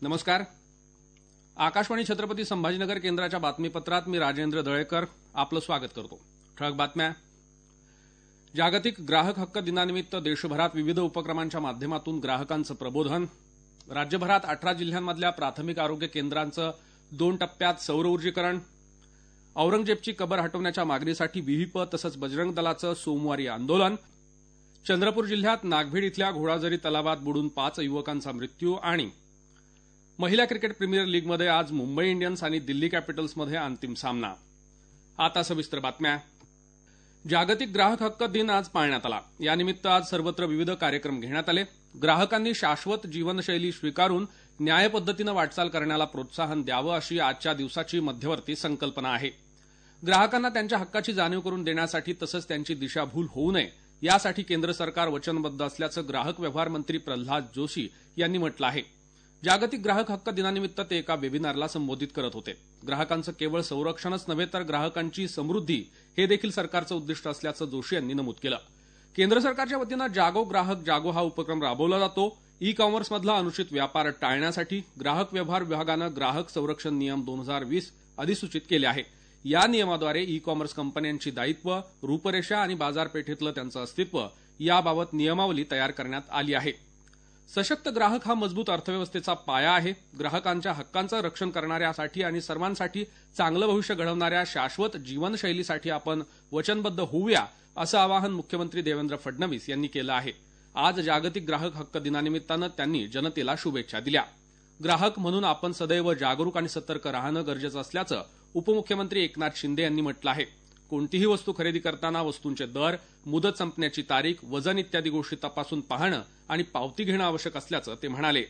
नमस्कार. आकाशवाणी छत्रपती संभाजीनगर केंद्राच्या बातमीपत्रात मी राजेंद्र दळेकर आपलं स्वागत करतो. ठळक बातम्या. जागतिक ग्राहक हक्क दिनानिमित्त देशभरात विविध उपक्रमांच्या माध्यमातून ग्राहकांचं प्रबोधन. राज्यभरात 18 जिल्ह्यांमधल्या प्राथमिक आरोग्य केंद्रांचं 2 टप्प्यात सौर ऊर्जीकरण. औरंगजेबची कबर हटवण्याच्या मागणीसाठी विहिप तसंच बजरंग दलाचं सोमवारी आंदोलन. चंद्रपूर जिल्ह्यात नागभीड इथल्या घोडाझरी तलावात बुडून 5 युवकांचा मृत्यू. आणि महिला क्रिकेट प्रीमियर लीगमध्ये आज मुंबई इंडियन्स आणि दिल्ली कॅपिटल्समध्ये अंतिम सामना. आता सविस्तर बातम्या. जागतिक ग्राहक हक्क दिन आज पाळण्यात आला. यानिमित्त आज सर्वत्र विविध कार्यक्रम घेण्यात आले. ग्राहकांनी शाश्वत जीवनशैली स्वीकारून न्याय पद्धतीनं वाटचाल करण्याला प्रोत्साहन द्यावं अशी आजच्या दिवसाची मध्यवर्ती संकल्पना आहे. ग्राहकांना त्यांच्या हक्काची जाणीव करून देण्यासाठी तसंच त्यांची दिशाभूल होऊ नये यासाठी केंद्र सरकार वचनबद्ध असल्याचं ग्राहक व्यवहार मंत्री प्रल्हाद जोशी यांनी म्हटलं आहे. जागतिक ग्राहक हक्क दिनानिमित्त ते एका वेबिनारला संबोधित करत होते. ग्राहकांचं केवळ संरक्षणच नव्हे तर ग्राहकांची समृद्धी हे देखील सरकारचं उद्दिष्ट असल्याचं जोशी यांनी नमूद केलं. केंद्र सरकारच्या वतीनं जागो ग्राहक जागो हा उपक्रम राबवला जातो. ई कॉमर्समधला अनुचित व्यापार टाळण्यासाठी ग्राहक व्यवहार विभागानं ग्राहक संरक्षण नियम 2020 अधिसूचित केले आहे. या नियमाद्वारे ई कॉमर्स कंपन्यांची दायित्व, रूपरेषा आणि बाजारपेठेतलं त्यांचं अस्तित्व याबाबत नियमावली तयार करण्यात आली आहे. सशक्त ग्राहक हा मजबूत अर्थव्यवस्थेचा पाया आहे. ग्राहकांच्या हक्कांचं रक्षण करणाऱ्यासाठी आणि सर्वांसाठी चांगलं भविष्य घडवणाऱ्या शाश्वत जीवनशैलीसाठी आपण वचनबद्ध होऊया असं आवाहन मुख्यमंत्री देवेंद्र फडणवीस यांनी केलं आहे. आज जागतिक ग्राहक हक्क दिनानिमित्तानं त्यांनी जनतेला शुभेच्छा दिल्या. ग्राहक म्हणून आपण सदैव जागरूक आणि सतर्क राहणं गरजेचं असल्याचं उपमुख्यमंत्री एकनाथ शिंदे यांनी म्हटलं आहे. कोणतीही वस्तू खरेदी करताना वस्तूंचे दर, मुदत संपण्याची तारीख, वजन इत्यादी गोष्टी तपासून पाहणं आणि पावती घेणं आवश्यक असल्याचं ते म्हणाले.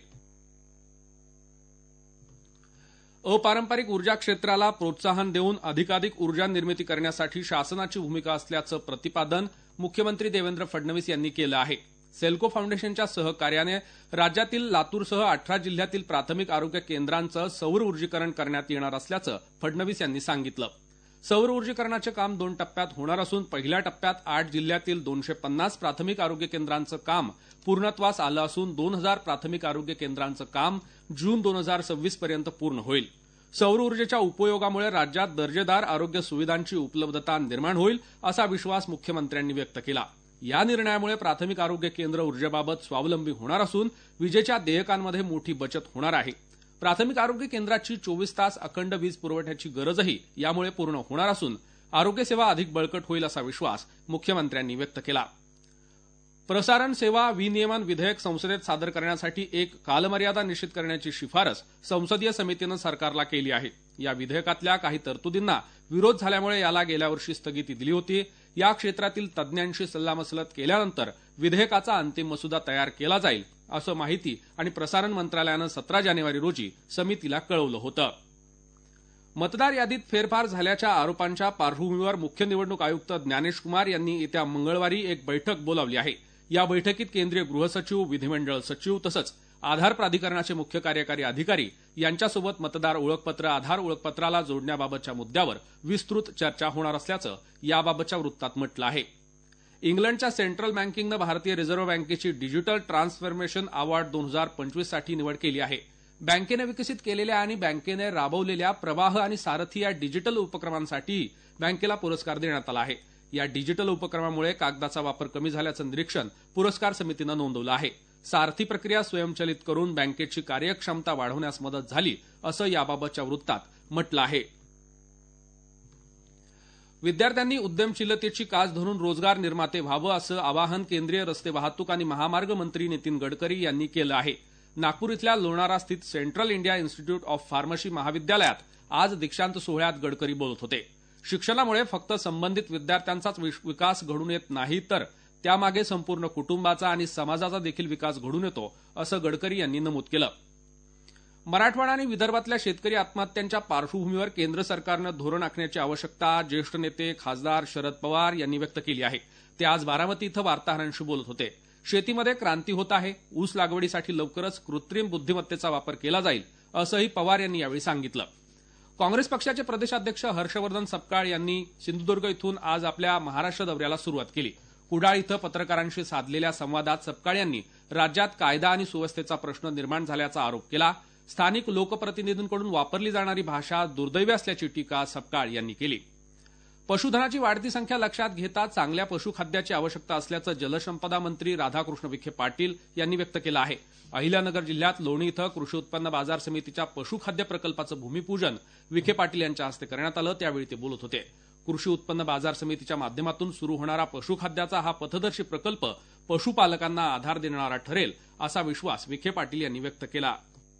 अपारंपरिक ऊर्जा क्षेत्राला प्रोत्साहन देऊन अधिकाधिक ऊर्जा निर्मिती करण्यासाठी शासनाची भूमिका असल्याचं प्रतिपादन मुख्यमंत्री देवेंद्र फडणवीस यांनी केलं आहे. सेल्को फाउंडेशनच्या सहकार्याने राज्यातील लातूरसह 18 जिल्ह्यातील प्राथमिक आरोग्य केंद्रांचं सौर ऊर्जीकरण करण्यात येणार असल्याचं फडणवीस यांनी सांगितलं. सौर ऊर्जीकरणाचे काम 2 टप्प्यात होणार असून पहिल्या टप्प्यात 8 जिल्ह्यातील 250 प्राथमिक आरोग्य केंद्रांचं काम पूर्णत्वास आलं असून 2000 प्राथमिक आरोग्य केंद्रांचं काम जून 2026 पर्यंत पूर्ण होईल. सौर ऊर्जेच्या उपयोगामुळे राज्यात दर्जेदार आरोग्य सुविधांची उपलब्धता निर्माण होईल असा विश्वास मुख्यमंत्र्यांनी व्यक्त केला. या निर्णयामुळे प्राथमिक आरोग्य केंद्र ऊर्जेबाबत स्वावलंबी होणार असून विजेच्या देयकांमध्ये मोठी बचत होणार आहे. प्राथमिक आरोग्य केंद्राची 24 तास अखंड वीज पुरवठ्याची गरजही यामुळे पूर्ण होणार असून आरोग्य सेवा अधिक बळकट होईल असा विश्वास मुख्यमंत्र्यांनी व्यक्त केला. प्रसारण सेवा विनियमन विधेयक संसदेत सादर करण्यासाठी एक कालमर्यादा निश्चित करण्याची शिफारस संसदीय समितीनं सरकारला केली आहे. या विधेयकातल्या काही तरतुदींना विरोध झाल्यामुळे याला गेल्या वर्षी स्थगिती दिली होती. या क्षेत्रातील तज्ज्ञांशी सल्लामसलत केल्यानंतर विधेयकाचा अंतिम मसुदा तयार केला जाईल असं माहिती आणि प्रसारण मंत्रालयानं 17 जानेवारी रोजी समितीला कळवलं होतं. मतदार यादीत फेरफार झाल्याच्या आरोपांच्या पार्श्वभूमीवर मुख्य निवडणूक आयुक्त ज्ञानेश कुमार यांनी येत्या मंगळवारी एक बैठक बोलावली आहे. या बैठकीत केंद्रीय गृहसचिव, विधिमंडळ सचिव तसंच आधार प्राधिकरणाचे मुख्य कार्यकारी अधिकारी यांच्यासोबत मतदार ओळखपत्र आधार ओळखपत्राला जोडण्याबाबतच्या मुद्द्यावर विस्तृत चर्चा होणार असल्याचं याबाबतच्या वृत्तात म्हटलं आहे. इंग्लंडच्या सेंट्रल बँकिंगनं भारतीय रिझर्व्ह बँकेची डिजिटल ट्रान्सफॉर्मेशन अवॉर्ड 2025 साठी निवड केली आहे. बँकेनं विकसित केलेल्या आणि बँकेने राबवलेल्या प्रवाह आणि सारथी या डिजिटल उपक्रमांसाठी बँकेला पुरस्कार देण्यात आला आहे. या डिजिटल उपक्रमामुळे कागदाचा वापर कमी झाल्याचं निरीक्षण पुरस्कार समितीनं नोंदवलं आहे. सारथी प्रक्रिया स्वयंचलित करून बँकेची कार्यक्षमता वाढवण्यास मदत झाली असं याबाबतच्या वृत्तात म्हटलं आहे. विद्यार्थ्यांनी उद्यमशीलतेची कास धरून रोजगार निर्माते व्हावं असं आवाहन केंद्रीय रस्ते वाहतूक आणि महामार्ग मंत्री नितीन गडकरी यांनी केलं आहे. नागपूर इथल्या लोणारा स्थित central India institute of pharmacy महाविद्यालयात आज दीक्षांत सोहळ्यात गडकरी बोलत होते. शिक्षणामुळे फक्त संबंधित विद्यार्थ्यांचाच विकास घडून येत नाही तर त्यामागे संपूर्ण कुटुंबाचा आणि समाजाचा देखील विकास घडून येतो असं गडकरी यांनी नमूद केलं. मराठवाडा आणि विदर्भातल्या शेतकरी आत्महत्यांच्या पार्श्वभूमीवर केंद्र सरकारनं धोरण आखण्याची आवश्यकता ज्येष्ठ नेते खासदार शरद पवार यांनी व्यक्त केली आहे. ते आज बारामती इथं वार्ताहरांशी बोलत होते. शेतीमध्ये क्रांती होत आहे. ऊस लागवडीसाठी लवकरच कृत्रिम बुद्धिमत्तेचा वापर केला जाईल असंही पवार यांनी यावेळी सांगितलं. काँग्रेस पक्षाचे प्रदेशाध्यक्ष हर्षवर्धन सपकाळ यांनी सिंधुदुर्ग इथून आज आपल्या महाराष्ट्र दौऱ्याला सुरुवात केली. कुडाळ इथं पत्रकारांशी साधलेल्या संवादात सपकाळ यांनी राज्यात कायदा आणि सुव्यवस्थेचा प्रश्न निर्माण झाल्याचा आरोप केला. स्थानिक लोकप्रतिनिधींकडून वापरली जाणारी भाषा दुर्दैवी असल्याची टीका सपकाळ यांनी केली. पशुधनाची वाढती संख्या लक्षात घेता चांगल्या पशुखाद्याची आवश्यकता असल्याचं जलसंपदा मंत्री राधाकृष्ण विखे पाटील यांनी व्यक्त केलं आहे. अहिल्यानगर जिल्ह्यात लोणी इथं कृषी उत्पन्न बाजार समितीच्या पशुखाद्य प्रकल्पाचं भूमिपूजन विखे पाटील यांच्या हस्ते करण्यात आलं. त्यावेळी ते बोलत होते. कृषी उत्पन्न बाजार समितीच्या माध्यमातून सुरू होणारा पशुखाद्याचा हा पथदर्शी प्रकल्प पशुपालकांना आधार देणारा ठरेल असा विश्वास विखे पाटील यांनी व्यक्त केला.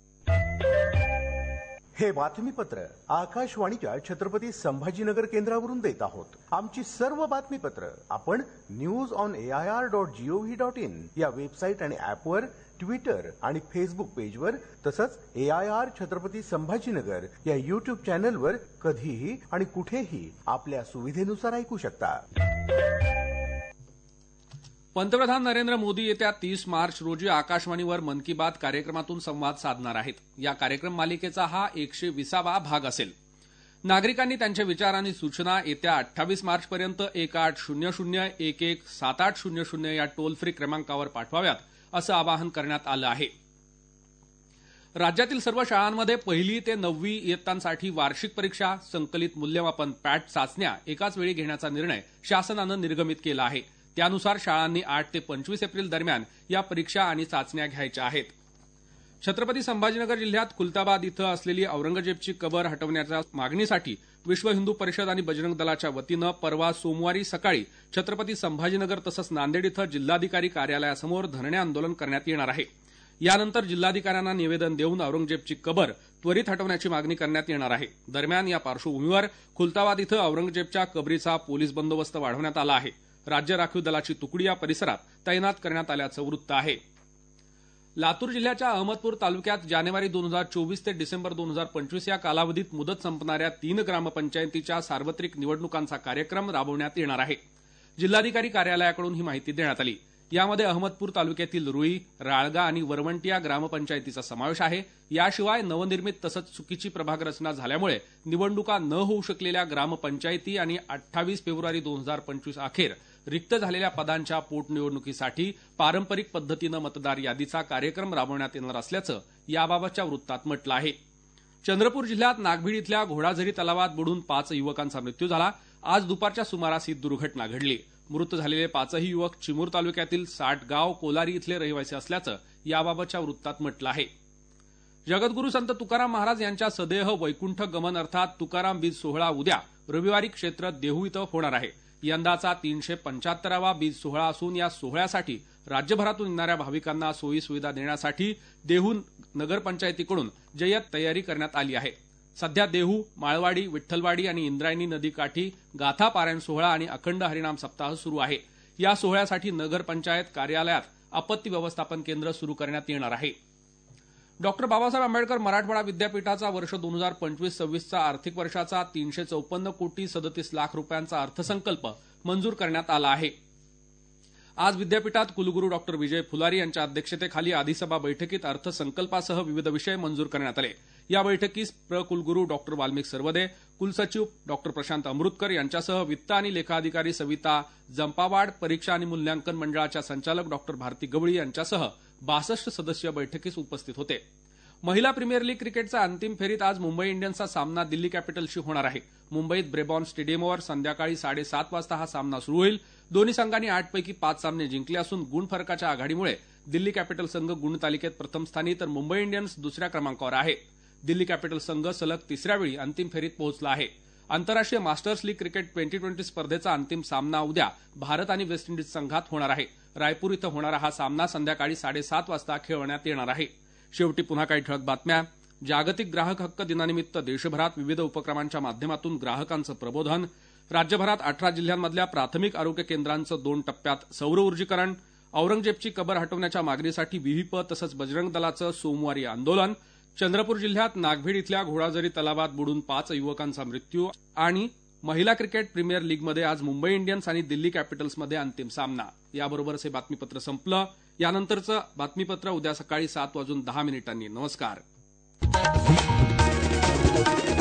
हे बातमीपत्र आकाशवाणीच्या छत्रपती संभाजीनगर केंद्रावरून देत आहोत. आमची सर्व बातमीपत्र आपण newsonair.gov.in या वेबसाईट आणि ऍपवर, ट्विटर आणि फेसबुक पेजवर तसंच AIR छत्रपती संभाजीनगर या युट्यूब चॅनलवर कधीही आणि कुठेही आपल्या सुविधेनुसार ऐकू शकता. पंतप्रधान नरेंद्र मोदी येत्या 30 मार्च रोजी आकाशवाणीवर मन की बात कार्यक्रमातून संवाद साधणार आहेत. या कार्यक्रम मालिकेचा हा 120वा भाग असेल. नागरिकांनी त्यांच्या विचार आणि सूचना येत्या 28 मार्चपर्यंत 1800-117800 या टोल फ्री क्रमांकावर पाठवाव्यात असं आवाहन करण्यात आलं आहे. राज्यातील सर्व शाळांमध्ये 1ली ते 9वी इयत्तांसाठी वार्षिक परीक्षा, संकलित मूल्यमापन पॅट चाचण्या एकाच वेळी घेण्याचा निर्णय शासनानं निर्गमित केला आहे. त्यानुसार शाळांनी 8 ते 25 एप्रिल दरम्यान या परीक्षा आणि चाचण्या घ्यायच्या आहेत. छत्रपती संभाजीनगर जिल्ह्यात खुलताबाद इथं असलेली औरंगजेबची कबर हटवण्याच्या मागणीसाठी विश्व हिंदू परिषद आणि बजरंग दलाच्या वतीनं परवा सोमवारी सकाळी छत्रपती संभाजीनगर तसंच नांदेड इथं जिल्हाधिकारी कार्यालयासमोर धरणे आंदोलन करण्यात येणार आहे. यानंतर जिल्हाधिकाऱ्यांना निवेदन देऊन औरंगजेबची कबर त्वरित हटवण्याची मागणी करण्यात येणार आहे. दरम्यान या पार्श्वभूमीवर खुलताबाद इथं औरंगजेबच्या कबरीचा पोलीस बंदोबस्त वाढवण्यात आला आहे. राज्य राखीव दलाची तुकडी या परिसरात तैनात करण्यात आल्याचं वृत्त आहे. लातूर जिल्ह्याच्या अहमदपूर तालुक्यात जानेवारी 2024 ते डिसेंबर 2025 या कालावधीत मुदत संपणाऱ्या 3 ग्रामपंचायतीच्या सार्वत्रिक निवडणुकांचा कार्यक्रम राबवण्यात येणार आहे. जिल्हाधिकारी कार्यालयाकडून ही माहिती देण्यात आली. यामध्ये अहमदपूर तालुक्यातील रुई, राळगा आणि वरवंटी या ग्रामपंचायतीचा समावेश आहे. याशिवाय नवनिर्मित तसंच चुकीची प्रभाग रचना झाल्यामुळे निवडणुका न होऊ शकलेल्या ग्रामपंचायती आणि 28 फेब्रुवारी 2025 अखेर रिक्त झालेल्या पदांच्या पोटनिवडणुकीसाठी पारंपरिक पद्धतीनं मतदार यादीचा कार्यक्रम राबवण्यात येणार असल्याचं याबाबतच्या वृत्तात म्हटलं आहे. चंद्रपूर जिल्ह्यात नागभीड इथल्या घोडाझरी तलावात बुडून 5 युवकांचा मृत्यू झाला. आज दुपारच्या सुमारास ही दुर्घटना घडली. मृत झालेले 5ही युवक चिमूर तालुक्यातील साठगाव कोलारी इथले रहिवासी असल्याचं याबाबतच्या वृत्तात म्हटलं आहे. जगद्गुरू संत तुकाराम महाराज यांच्या सदेह वैकुंठ गमन अर्थात तुकाराम बीज सोहळा उद्या रविवारी क्षेत्र देहू इथं होणार आहे. यंदाचा 375वा बीज सोहळा असून या सोहळ्यासाठी राज्यभरातून येणाऱ्या भाविकांना सोयी सुविधा देण्यासाठी देहू नगरपंचायतीकडून जय्यत तयारी करण्यात आली आहे. सध्या देहू, माळवाडी, विठ्ठलवाडी आणि इंद्रायणी नदीकाठी गाथा पारायण सोहळा आणि अखंड हरिनाम सप्ताह सुरू आहे. या सोहळ्यासाठी नगरपंचायत कार्यालयात आपत्ती व्यवस्थापन केंद्र सुरू करण्यात येणार आहे. डॉ. बाबासाहेब आंबेडकर मराठवाडा विद्यापीठाचा वर्ष 2025-26 आर्थिक वर्षाचा 354 कोटी 37 लाख रुपयांचा अर्थसंकल्प मंजूर करण्यात आला आहे. आज विद्यापीठात कुलगुरू डॉ. विजय फुलारी यांच्या अध्यक्षतेखाली अधिसभा बैठकीत अर्थसंकल्पासह विविध विषय मंजूर करण्यात आले. या बैठकीस प्र कुलगुरू डॉ. वाल्मिक सरवदे, कुलसचिव डॉ. प्रशांत अमृतकर यांच्यासह वित्त आणि लेखा अधिकारी सविता जंपावाड, परीक्षा आणि मूल्यांकन मंडळाच्या संचालक डॉ. भारती गवळी यांच्यासह 62 सदस्य बैठकीस उपस्थित होते. महिला प्रीमियर लीग क्रिकेटच्या अंतिम फेरीत आज मुंबई इंडियन्सचा सामना दिल्ली कॅपिटल्सशी होणार आहे. मुंबईत ब्रेबॉर्न स्टेडियमवर संध्याकाळी 7:30 वाजता हा सामना सुरू होईल. दोन्ही संघांनी 8 पैकी 5 सामने जिंकले असून गुणफरकाच्या आघाडीमुळे दिल्ली कॅपिटल संघ गुणतालिकेत प्रथम स्थानी तर मुंबई इंडियन्स दुसऱ्या क्रमांकावर आहे. दिल्ली कॅपिटल संघ सलग 3ऱ्या वेळी अंतिम फेरीत पोहोचला आहे. आंतरराष्ट्रीय मास्टर्स लीग क्रिकेट 2020 स्पर्धेचा अंतिम सामना उद्या भारत आणि वेस्ट इंडिज संघात होणार आहे. रायपूर इथं होणारा हा सामना संध्याकाळी 7:30 वाजता खेळवण्यात येणार आहे. शेवटी पुन्हा काही ठळक बातम्या. जागतिक ग्राहक हक्क दिनानिमित्त देशभरात विविध उपक्रमांच्या माध्यमातून ग्राहकांचं प्रबोधन. राज्यभरात 18 जिल्ह्यांमधल्या प्राथमिक आरोग्य केंद्रांचं 2 टप्प्यात सौर ऊर्जीकरण. औरंगजेबची कबर हटवण्याच्या मागणीसाठी विहिप तसंच बजरंग दलाचं सोमवारी आंदोलन. चंद्रपूर जिल्ह्यात नागभीड इथल्या घोडाझरी तलावात बुडून 5 युवकांचा मृत्यू. आणि महिला क्रिकेट प्रीमियर लीगमध्ये आज मुंबई इंडियन्स आणि दिल्ली कॅपिटल्समध्ये अंतिम सामना. याबरोबरच हे बातमीपत्र संपलं. यानंतरचं बातमीपत्र उद्या सकाळी 7:10 नमस्कार.